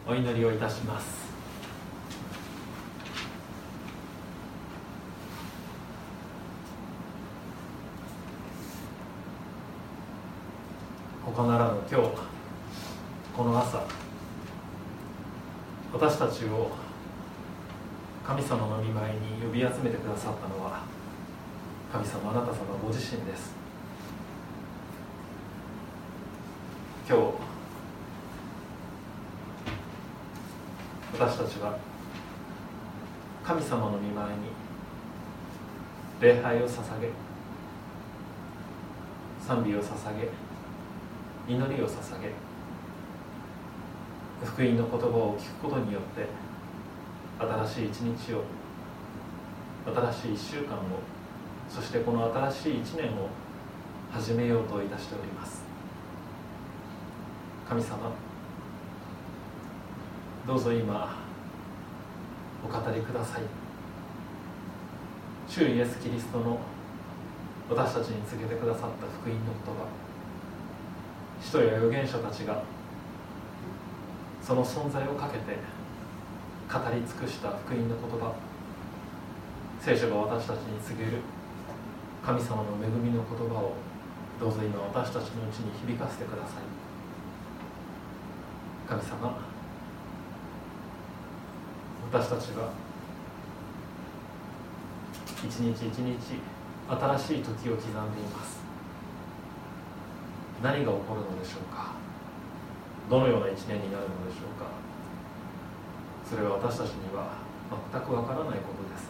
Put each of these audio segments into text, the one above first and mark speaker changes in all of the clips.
Speaker 1: お祈りをいたします。他ならぬ今日この朝、私たちを神様の御前に呼び集めてくださったのは神様あなた様ご自身です。今日私たちは神様の御前に礼拝を捧げ、賛美を捧げ、祈りを捧げ、福音の言葉を聞くことによって新しい一日を、新しい一週間を、そしてこの新しい一年を始めようといたしております。神様、どうぞ今お語りください。主イエスキリストの私たちに告げてくださった福音の言葉、使徒や預言者たちがその存在をかけて語り尽くした福音の言葉、聖書が私たちに告げる神様の恵みの言葉をどうぞ今私たちのうちに響かせてください。神様、私たちは一日一日新しい時を刻んでいます。何が起こるのでしょうか。どのような一年になるのでしょうか。それは私たちには全くわからないことです。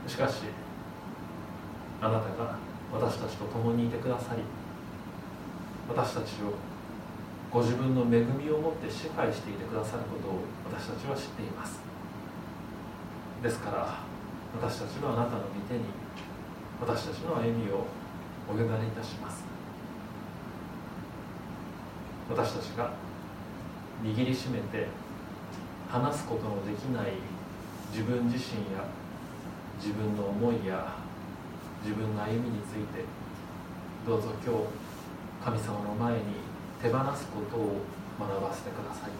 Speaker 1: しかしあなたが私たちと共にいてくださり、私たちをご自分の恵みをもって支配していてくださることを私たちは知っています。ですから私たちはあなたの御手に私たちの歩みをお委ねいたします。私たちが握りしめて話すことのできない自分自身や自分の思いや自分の歩みについて、どうぞ今日神様の前に手放すことを学ばせてください。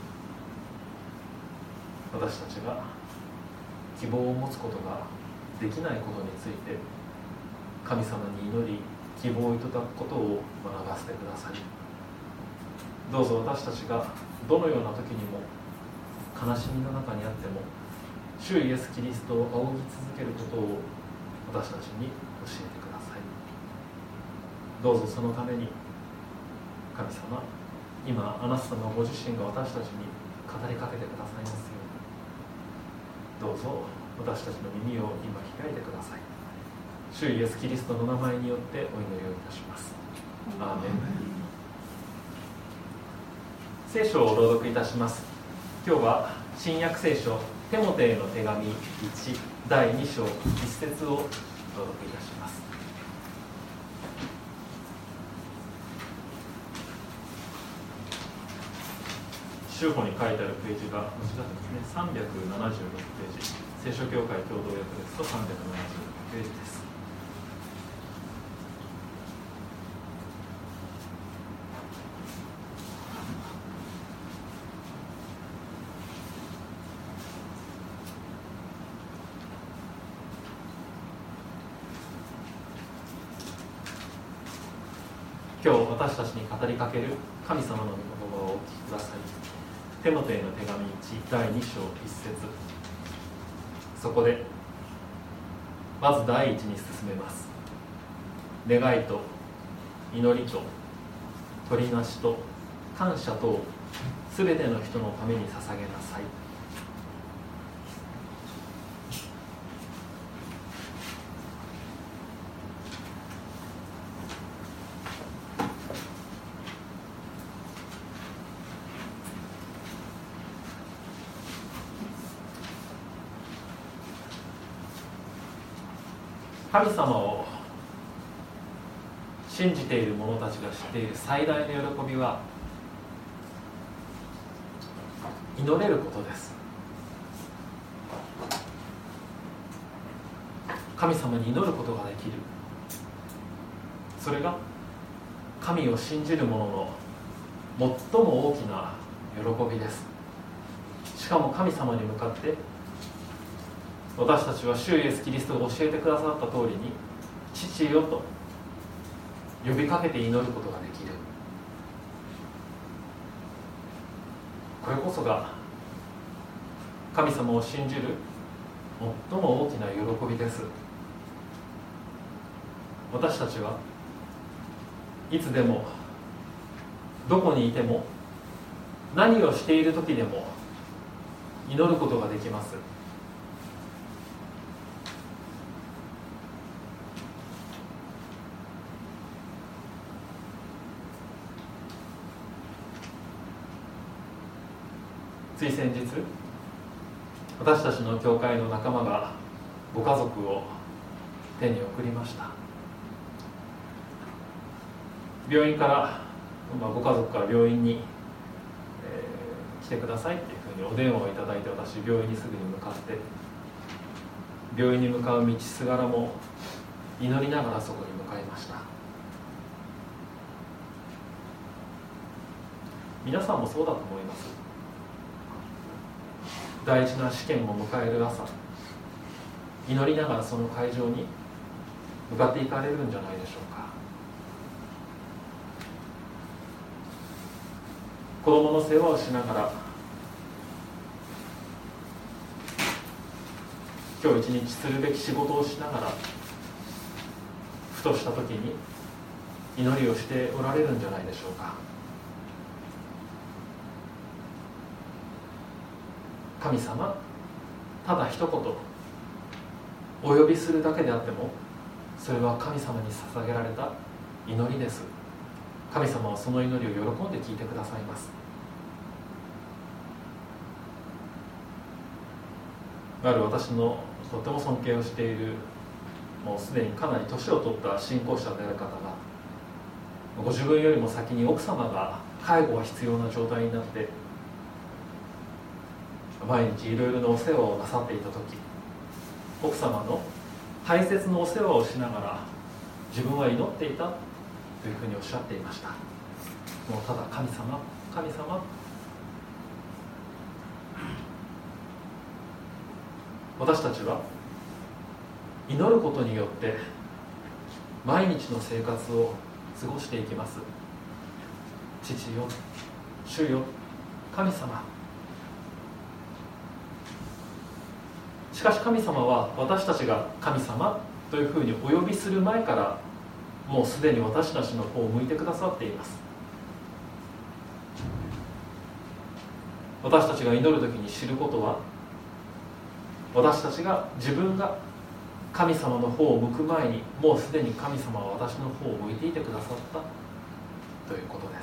Speaker 1: 私たちが希望を持つことができないことについて神様に祈り希望をいただくことを学ばせてください。どうぞ私たちがどのような時にも悲しみの中にあっても主イエスキリストを仰ぎ続けることを私たちに教えてください。どうぞそのために神様、今あなた様ご自身が私たちに語りかけてくださいますように、どうぞ私たちの耳を今開いてください。主イエスキリストの名前によってお祈りをいたします。アーメン。聖書を朗読いたします。今日は新約聖書テモテへの手紙1第2章1節を朗読いたします。修法に書いてあるページが間違ってますね。376ページ、聖書協会共同訳ですと376ページです。今日私たちに語りかける神様の御言葉をお聞きください。テモテへの手紙1第2章1節、そこでまず第一に進めます。願いと祈りと取りなしと感謝とすべての人のために捧げなさい。神様を信じている者たちが知っている最大の喜びは祈れることです。神様に祈ることができる、それが神を信じる者の最も大きな喜びです。 しかも神様に向かって私たちは主イエスキリストが教えてくださった通りに父よと呼びかけて祈ることができる。これこそが神様を信じる最も大きな喜びです。私たちはいつでもどこにいても何をしている時でも祈ることができます。つい先日、私たちの教会の仲間がご家族を手に送りました。病院から、ご家族から病院に、来てくださいっていうふうにお電話をいただいて、私病院にすぐに向かって病院に向かう道すがらも祈りながらそこに向かいました。皆さんもそうだと思います。大事な試験を迎える朝、祈りながらその会場に向かっていかれるんじゃないでしょうか。子供の世話をしながら、今日一日するべき仕事をしながら、ふとした時に祈りをしておられるんじゃないでしょうか。神様、ただ一言お呼びするだけであっても、それは神様に捧げられた祈りです。神様はその祈りを喜んで聞いてくださいます。ある私のとても尊敬をしている、もうすでにかなり年を取った信仰者である方が、ご自分よりも先に奥様が介護が必要な状態になって毎日いろいろなお世話をなさっていた時、奥様の大切なお世話をしながら自分は祈っていたというふうにおっしゃっていました。もうただ神様、神様、私たちは祈ることによって毎日の生活を過ごしていきます。父よ、主よ、神様。しかし神様は私たちが神様というふうにお呼びする前からもうすでに私たちの方を向いてくださっています。私たちが祈るときに知ることは、私たちが自分が神様の方を向く前にもうすでに神様は私の方を向いていてくださったということです。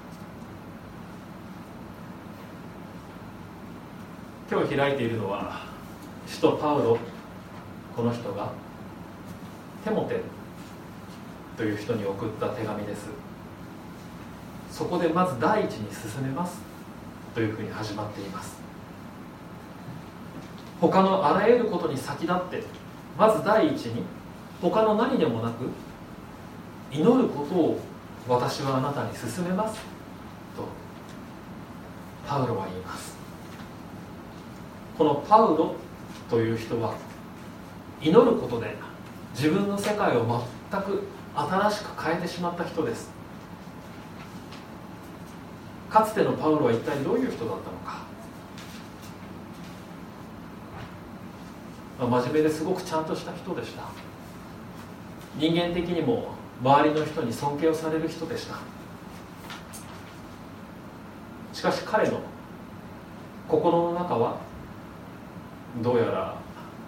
Speaker 1: 今日開いているのは使徒パウロ、この人がテモテという人に送った手紙です。そこでまず第一に進めますというふうに始まっています。他のあらゆることに先立ってまず第一に他の何でもなく祈ることを私はあなたに勧めますとパウロは言います。このパウロという人は祈ることで自分の世界を全く新しく変えてしまった人です。かつてのパウロは一体どういう人だったのか。真面目ですごくちゃんとした人でした。人間的にも周りの人に尊敬をされる人でした。しかし彼の心の中はどうやら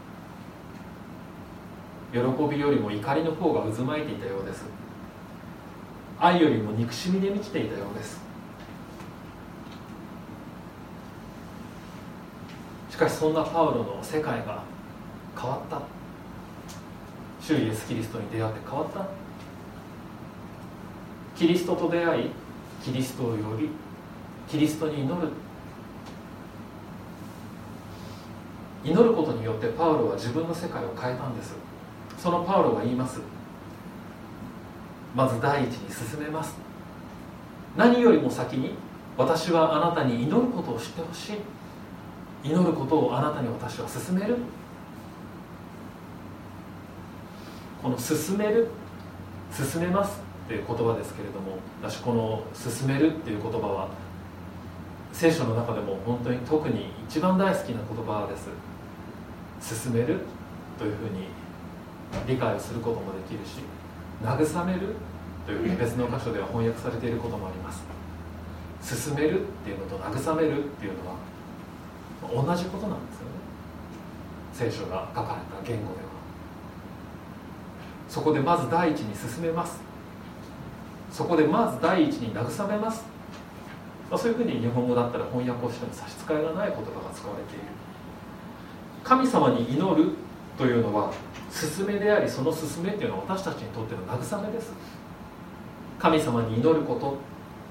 Speaker 1: 喜びよりも怒りの方が渦巻いていたようです。愛よりも憎しみで満ちていたようです。しかしそんなパウロの世界が変わった。主イエスキリストに出会って変わった。キリストと出会い、キリストを呼び、キリストに祈る。祈ることによってパウロは自分の世界を変えたんです。そのパウロが言います。まず第一に進めます。何よりも先に私はあなたに祈ることを知ってほしい。 祈ることをあなたに私は勧める。この勧める、勧めますっていう言葉ですけれども、私この勧めるっていう言葉は聖書の中でも本当に特に一番大好きな言葉です。勧めるというふうに理解をすることもできるし、慰めるというふうに別の箇所では翻訳されていることもあります。勧めるっていうのと慰めるっていうのは同じことなんですよね、聖書が書かれた言語では。そこでまず第一に進めます、そこでまず第一に慰めます、そういうふうに日本語だったら翻訳をしても差し支えがない言葉が使われている。神様に祈るというのは勧めであり、その勧めというのは私たちにとっての慰めです。神様に祈ること、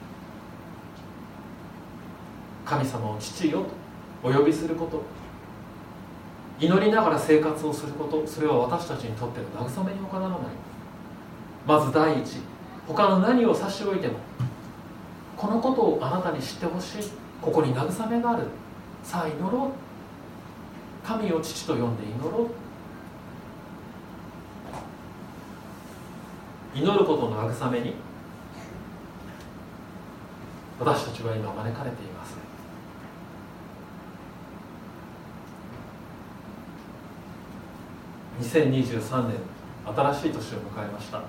Speaker 1: 神様を父よとお呼びすること、祈りながら生活をすること、それは私たちにとっての慰めに他ならない。まず第一、他の何を差し置いてもこのことをあなたに知ってほしい、ここに慰めがある、さあ祈ろう、神を父と呼んで祈ろう。祈ることの慰めに私たちは今招かれています。2023年、新しい年を迎えました。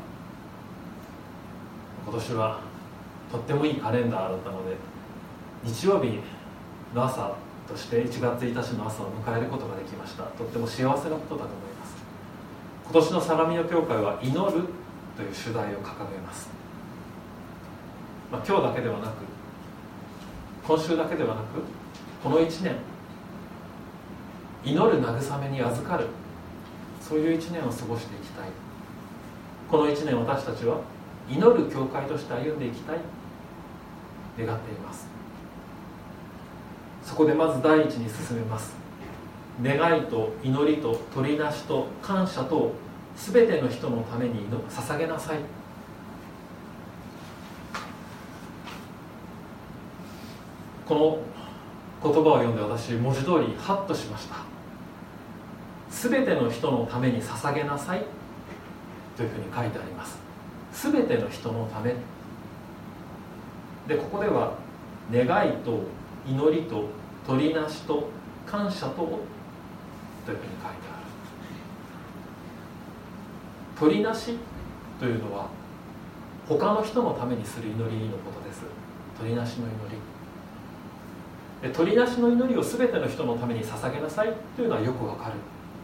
Speaker 1: 今年はとってもいいカレンダーだったので、日曜日の朝として1月1日の朝を迎えることができました。とっても幸せなことだと思います。今年の相模野教会は祈るという主題を掲げます。今日だけではなく、今週だけではなく、この1年、祈る慰めに預かる、そういう1年を過ごしていきたい。この1年、私たちは祈る教会として歩んでいきたい、願っています。そこでまず第一に進めます。願いと祈りと取りなしと感謝と全ての人のために捧げなさい。この言葉を読んで私、文字通りハッとしました。全ての人のために捧げなさいというふうに書いてあります。全ての人のためで、ここでは願いと祈りと取りなしと感謝とというふうに書いてある。取りなしというのは他の人のためにする祈りのことです。取りなしの祈り、取りなしの祈りを全ての人のために捧げなさいというのはよくわかる。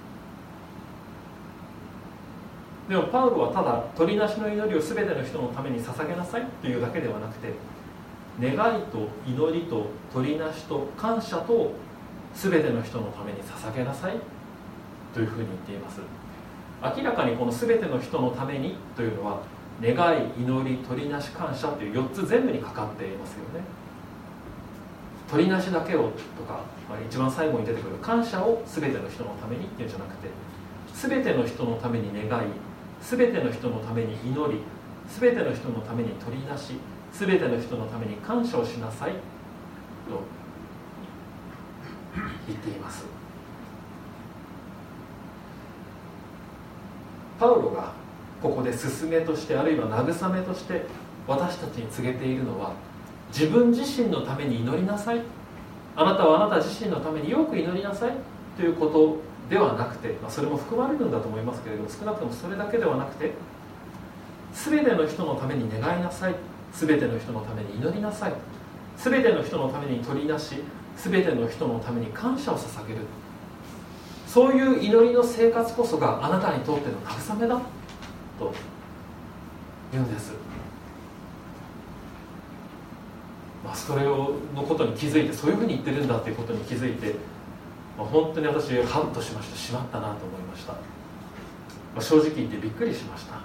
Speaker 1: でもパウロはただ取りなしの祈りを全ての人のために捧げなさいというだけではなくて、願いと祈りと取りなしと感謝と全ての人のために捧げなさいというふうに言っています。明らかにこの全ての人のためにというのは、願い、祈り、取りなし、感謝という4つ全部にかかっていますよね。取りなしだけをとか、一番最後に出てくる感謝を全ての人のためにっていうんじゃなくて、全ての人のために願い、全ての人のために祈り、全ての人のために取りなし、全ての人のために感謝をしなさいと言っています。パウロがここで勧めとして、あるいは慰めとして私たちに告げているのは、自分自身のために祈りなさい、あなたはあなた自身のためによく祈りなさいということではなくて、それも含まれるんだと思いますけれども、少なくともそれだけではなくて、全ての人のために願いなさい、全ての人のために祈りなさい、全ての人のために取りなし、全ての人のために感謝を捧げる、そういう祈りの生活こそがあなたにとっての慰めだと言うんです。それのことに気づいて、そういうふうに言ってるんだということに気づいて、本当に私ハッとしました。しまったなと思いました。正直言ってびっくりしました。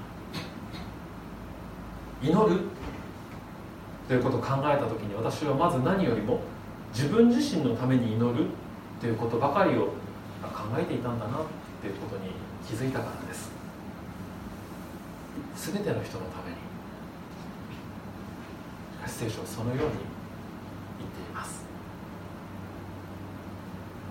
Speaker 1: 祈るということを考えたときに、私はまず何よりも自分自身のために祈るということばかりを考えていたんだなということに気づいたからです。すべての人のために。聖書はそのように言っています。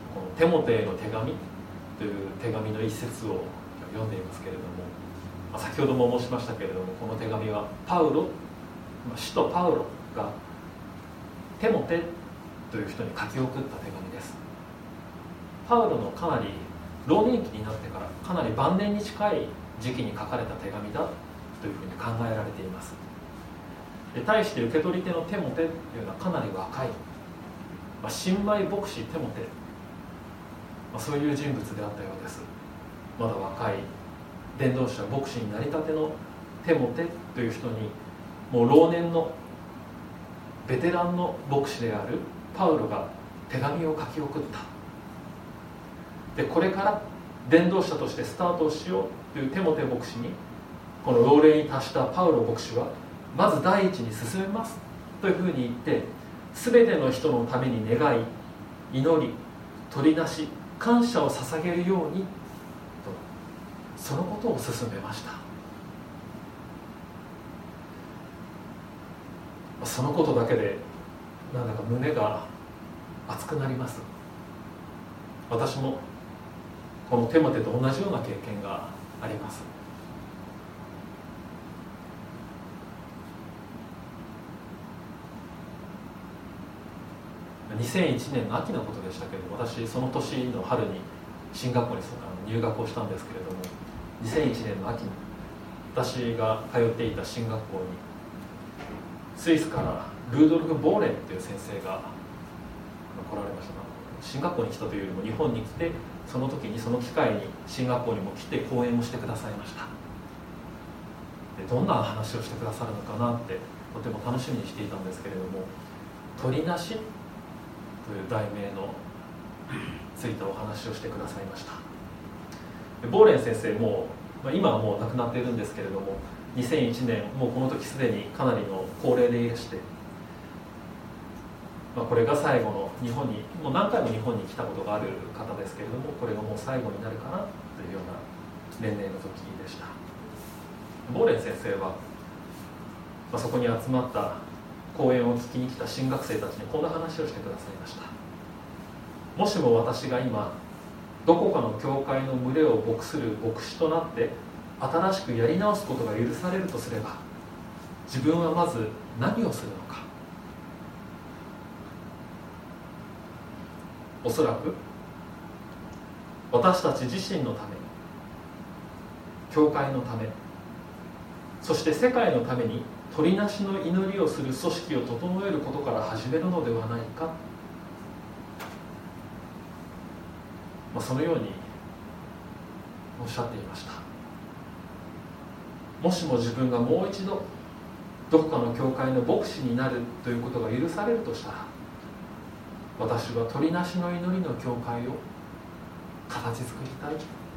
Speaker 1: このテモテへの手紙という手紙の一節を読んでいますけれども、先ほども申しましたけれども、この手紙はパウロ、使徒パウロがテモテという人に書き送った手紙です。パウロのかなり老年期になってからかなり晩年に近い時期に書かれた手紙だというふうに考えられています。で対して受け取り手のテモテというのはかなり若い、新米牧師テモテ、そういう人物であったようです。まだ若い伝道者牧師になりたてのテモテという人に、もう老年のベテランの牧師であるパウロが手紙を書き送った。でこれから伝道者としてスタートをしようというテモテ牧師に、この老齢に達したパウロ牧師はまず第一に進めますというふうに言って、全ての人のために願い、祈り、取りなし、感謝を捧げるようにと、そのことを進めました。そのことだけでなんだか胸が熱くなります。私もこのテモテと同じような経験があります。2001年の秋のことでしたけれども、私その年の春に進学校に入学をしたんですけれども、2001年の秋に私が通っていた進学校にスイスからルードルフ・ボーレンという先生が来られました。進学校に来たというよりも日本に来て、その時にその機会に進学校にも来て講演をしてくださいました。でどんな話をしてくださるのかなってとても楽しみにしていたんですけれども、取りなしという題名のついたお話をしてくださいました。でボーレン先生も、今はもう亡くなっているんですけれども、2001年もうこの時すでにかなりの高齢でいらして、これが最後の日本に、もう何回も日本に来たことがある方ですけれども、これがもう最後になるかなというような年齢の時でした。ボーレン先生は、そこに集まった講演を聞きに来た新学生たちにこんな話をしてくださいました。もしも私が今どこかの教会の群れを牧する牧師となって新しくやり直すことが許されるとすれば、自分はまず何をするのか。おそらく私たち自身のために、教会のため、そして世界のために取りなしの祈りをする組織を整えることから始めるのではないか、そのようにおっしゃっていました。もしも自分がもう一度どこかの教会の牧師になるということが許されるとしたら、私は取りなしの祈りの教会を形作りたい。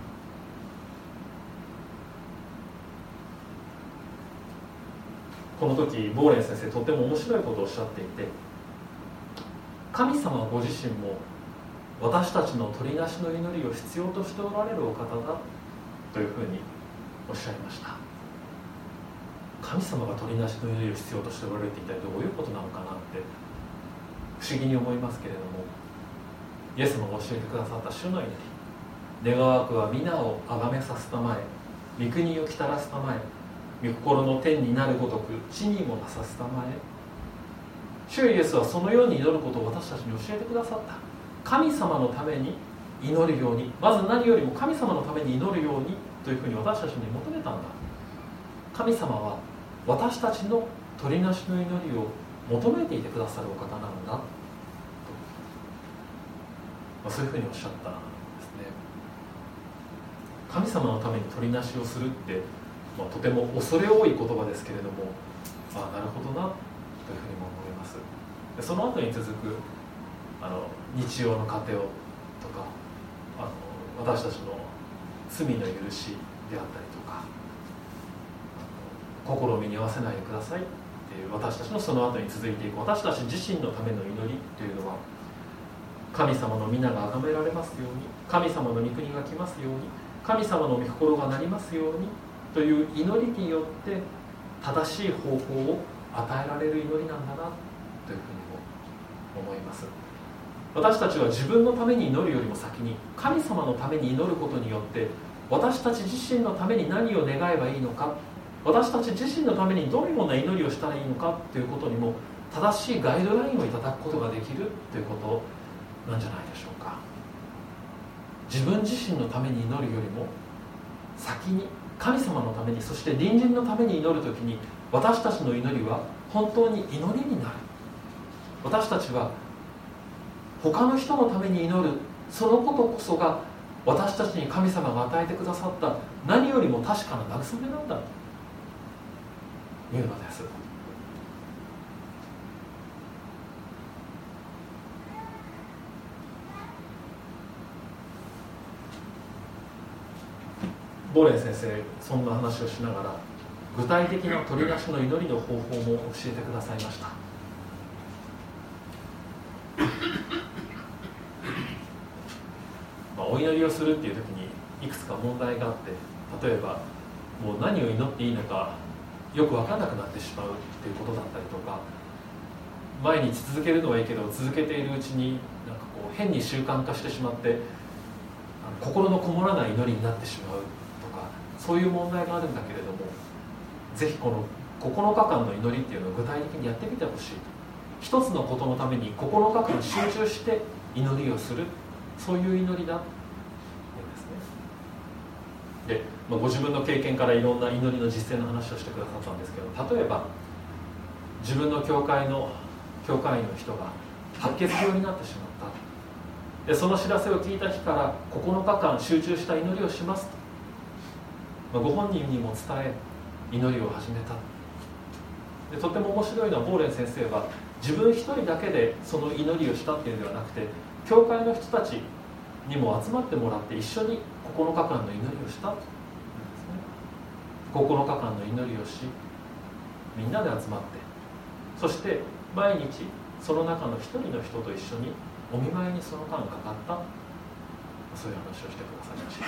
Speaker 1: この時ボーレン先生、とても面白いことをおっしゃっていて、神様ご自身も私たちの取りなしの祈りを必要としておられるお方だというふうにおっしゃいました。神様が取りなしの祈りを必要としておられるって一体どういうことなのかなって不思議に思いますけれども、イエス様が教えてくださった主の祈り、願わくは皆を崇めさすたまえ、御国をきたらすたまえ、御心の天になるごとく地にもなさすたまえ。主イエスはそのように祈ることを私たちに教えてくださった。神様のために祈るように、まず何よりも神様のために祈るようにというふうに私たちに求めたんだ。神様は私たちの取りなしの祈りを求めていてくださるお方なんだと、そういうふうにおっしゃったんですね。神様のために取りなしをするって、とても恐れ多い言葉ですけれども、なるほどなというふうにも思います。でその後に続く日曜の糧をとか、私たちの罪の許しであったりとか、心を身に合わせないでくださいっていう私たちのその後に続いていく私たち自身のための祈りというのは、神様の皆が崇められますように、神様の御国が来ますように、神様の御心がなりますようにという祈りによって正しい方法を与えられる祈りなんだなというふうにも思います。 私たちは自分のために祈るよりも先に神様のために祈ることによって、私たち自身のために何を願えばいいのか、私たち自身のためにどのような祈りをしたらいいのかということにも正しいガイドラインをいただくことができるということなんじゃないでしょうか。自分自身のために祈るよりも先に神様のために、そして隣人のために祈るときに、私たちの祈りは本当に祈りになる。私たちは他の人のために祈る、そのことこそが私たちに神様が与えてくださった何よりも確かな慰めなんだというのです。ボーレン先生、そんな話をしながら具体的な取り出しの祈りの方法も教えてくださいました。お祈りをするっていう時にいくつか問題があって、例えばもう何を祈っていいのかよく分からなくなってしまうっていうことだったりとか、毎日続けるのはいいけど続けているうちになんかこう変に習慣化してしまって心のこもらない祈りになってしまうとか、そういう問題があるんだけれども、ぜひこの9日間の祈りっていうのを具体的にやってみてほしい。一つのことのために9日間集中して祈りをする、そういう祈りだで、ご自分の経験からいろんな祈りの実践の話をしてくださったんですけど、例えば自分の教会員の人が白血病になってしまった。でその知らせを聞いた日から9日間集中した祈りをしますと、ご本人にも伝え祈りを始めた。でとても面白いのは、ボーレン先生は自分一人だけでその祈りをしたっていうのではなくて、教会の人たちにも集まってもらって一緒に9日間の祈りをしたんですね。9日間の祈りをし、みんなで集まって、そして毎日その中の一人の人と一緒にお見舞いにその間かかった、そういう話をしてくださいました。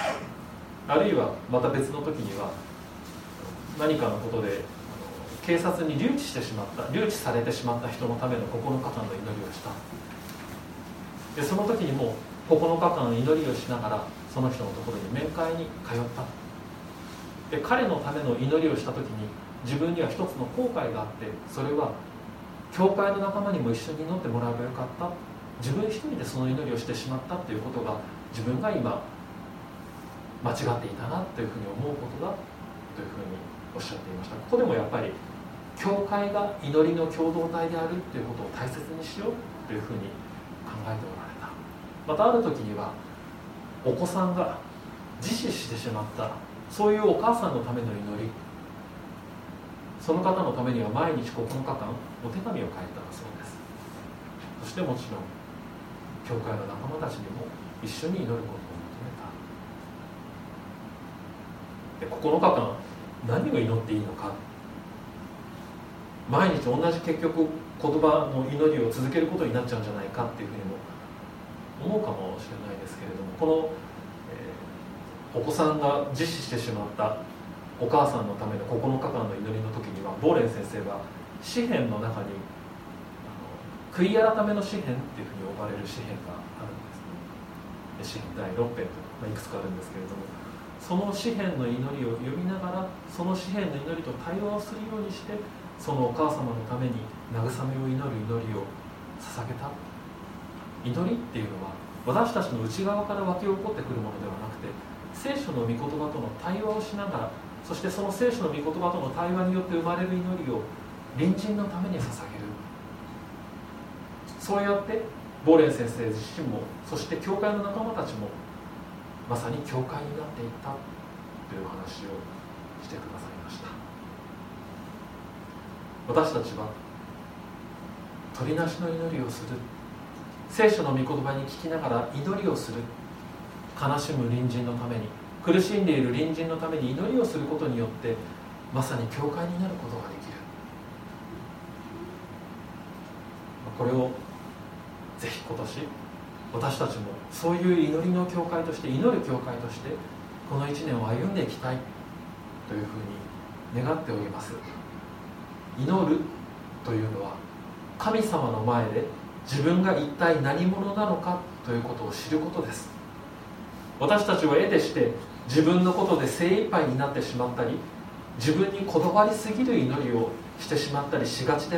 Speaker 1: あるいはまた別の時には、何かのことで警察に留置されてしまった人のための9日間の祈りをした。でその時にも9日間祈りをしながらその人のところに面会に通った。で彼のための祈りをした時に自分には一つの後悔があって、それは教会の仲間にも一緒に祈ってもらえばよかった、自分一人でその祈りをしてしまったということが自分が今間違っていたなというふうに思うことだというふうにおっしゃっていました。ここでもやっぱり教会が祈りの共同体であるということを大切にしようというふうに考えておられた。またある時にはお子さんが自死してしまった、そういうお母さんのための祈り、その方のためには毎日9日間お手紙を書いたそうです。そしてもちろん教会の仲間たちにも一緒に祈ることを求めた。で9日間何を祈っていいのか、毎日同じ結局言葉の祈りを続けることになっちゃうんじゃないかっていうふうにも思うかもしれないですけれども、この、お子さんが自死してしまったお母さんのための9日間の祈りの時には、ボーレン先生は詩篇の中に悔い改めの詩篇っていうふうに呼ばれる詩篇があるんですね。詩篇第6編といくつかあるんですけれども、その詩篇の祈りを読みながら、その詩篇の祈りと対話をするようにして、そのお母様のために慰めを祈る祈りを捧げた。祈りっていうのは私たちの内側から湧き起こってくるものではなくて、聖書の御言葉との対話をしながら、そしてその聖書の御言葉との対話によって生まれる祈りを隣人のために捧げる。そうやってボーレン先生自身も、そして教会の仲間たちもまさに教会になっていったという話をしてくださいました。私たちは取りなしの祈りをする、聖書の御言葉に聞きながら祈りをする、悲しむ隣人のために、苦しんでいる隣人のために祈りをすることによって、まさに教会になることができる。これをぜひ今年私たちもそういう祈りの教会として、祈る教会としてこの1年を歩んでいきたいというふうに願っております。祈るというのは神様の前で自分が一体何者なのかということを知ることです。私たちは得てして自分のことで精一杯になってしまったり、自分にこだわりすぎる祈りをしてしまったりしがちです。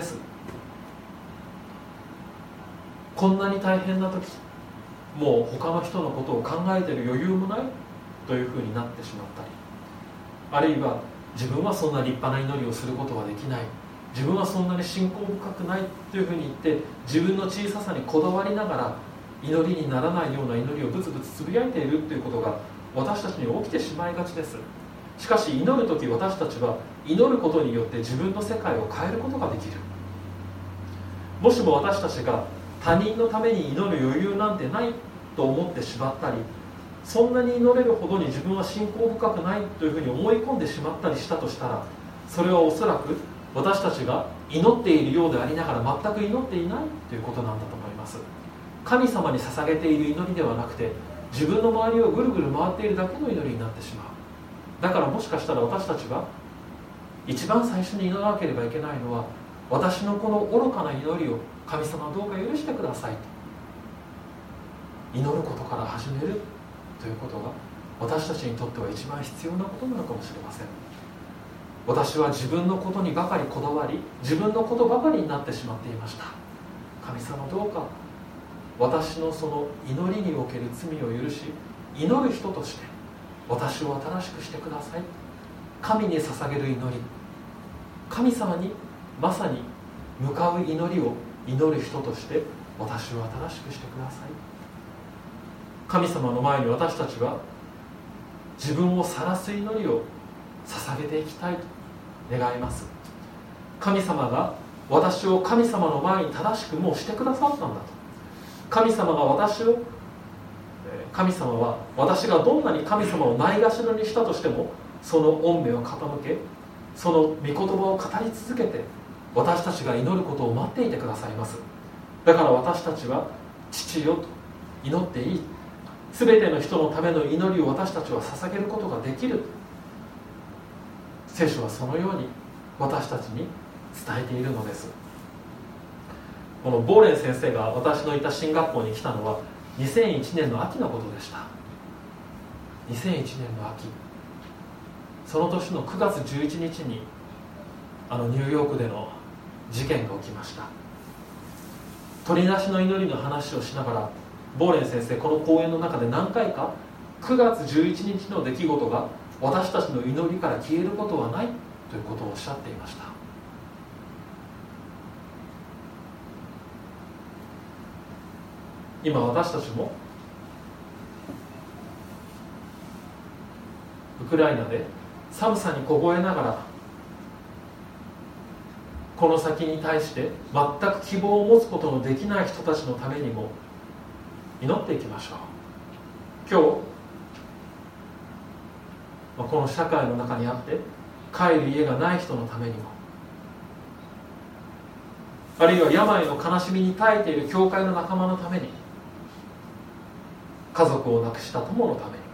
Speaker 1: こんなに大変な時、もう他の人のことを考えている余裕もないというふうになってしまったり、あるいは自分はそんな立派な祈りをすることはできない、自分はそんなに信仰深くないというふうに言って自分の小ささにこだわりながら祈りにならないような祈りをブツブツつぶやいているということが私たちに起きてしまいがちです。しかし祈るとき、私たちは祈ることによって自分の世界を変えることができる。もしも私たちが他人のために祈る余裕なんてないと思ってしまったり、そんなに祈れるほどに自分は信仰深くないというふうに思い込んでしまったりしたとしたら、それはおそらく私たちが祈っているようでありながら全く祈っていないということなんだと思います。神様に捧げている祈りではなくて、自分の周りをぐるぐる回っているだけの祈りになってしまう。だからもしかしたら私たちは一番最初に祈らなければいけないのは、私のこの愚かな祈りを神様どうか許してくださいと祈ることから始めるということが私たちにとっては一番必要なことなのかもしれません。私は自分のことにばかりこだわり、自分のことばかりになってしまっていました。神様どうか私のその祈りにおける罪を許し、祈る人として私を新しくしてください。神に捧げる祈り、神様にまさに向かう祈りを祈る人として私を新しくしてください。神様の前に私たちは自分を晒す祈りを捧げていきたいと願います。神様が私を神様の前に正しくもうしてくださったんだと。神様は私がどんなに神様をないがしろにしたとしても、その御目を傾け、その御言葉を語り続けて私たちが祈ることを待っていてくださいます。だから私たちは父よと祈っていい、すべての人のための祈りを私たちは捧げることができる。聖書はそのように私たちに伝えているのです。このボーレン先生が私のいた進学校に来たのは2001年の秋のことでした。2001年の秋、その年の9月11日にニューヨークでの事件が起きました。取りなしの祈りの話をしながら、ボーレン先生この講演の中で何回か9月11日の出来事が私たちの祈りから消えることはないということをおっしゃっていました。今私たちもウクライナで寒さに凍えながら、この先に対して全く希望を持つことのできない人たちのためにも祈っていきましょう。今日この社会の中にあって帰る家がない人のためにも、あるいは病の悲しみに耐えている教会の仲間のために、家族を亡くした友のためにも、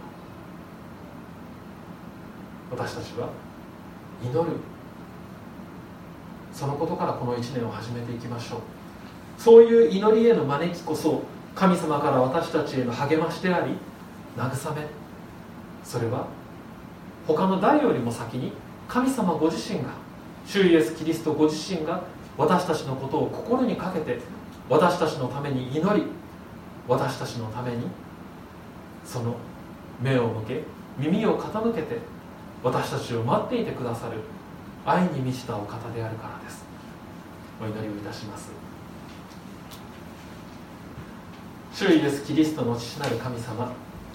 Speaker 1: 私たちは祈る、そのことからこの1年を始めていきましょう。そういう祈りへの招きこそ神様から私たちへの励ましであり慰め、それは他の誰よりも先に神様ご自身が、主イエスキリストご自身が私たちのことを心にかけて私たちのために祈り、私たちのためにその目を向け耳を傾けて私たちを待っていてくださる愛に満ちたお方であるからです。お祈りをいたします。主イエスキリストの父なる神様、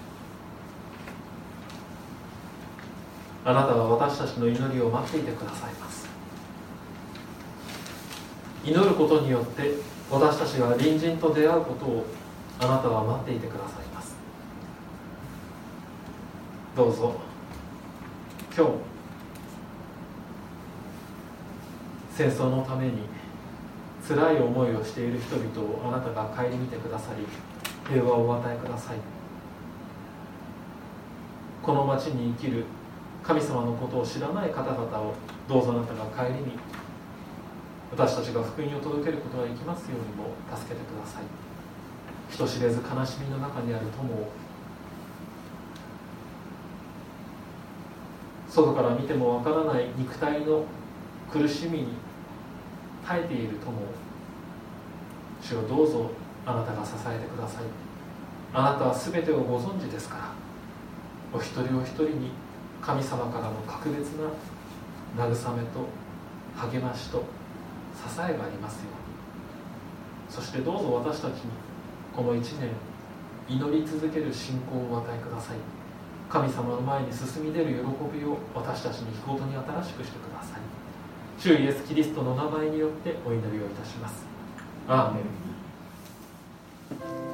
Speaker 1: あなたは私たちの祈りを待っていてくださいます。祈ることによって私たちが隣人と出会うことをあなたは待っていてくださいます。どうぞ今日戦争のために辛い思いをしている人々をあなたが顧みてくださり、平和をお与えください。この町に生きる神様のことを知らない方々をどうぞあなたが顧み、 私たちが福音を届けることができますようにも助けてください。人知れず悲しみの中にある友を、外から見てもわからない肉体の苦しみに耐えている友を、主をどうぞあなたが支えてください。あなたは全てをご存知ですから、お一人お一人に神様からの格別な慰めと励ましと支えがありますように。そしてどうぞ私たちにこの1年祈り続ける信仰をお与えください。神様の前に進み出る喜びを私たちに日ごとに新しくしてください。主イエスキリストの名前によってお祈りをいたします。アーメン。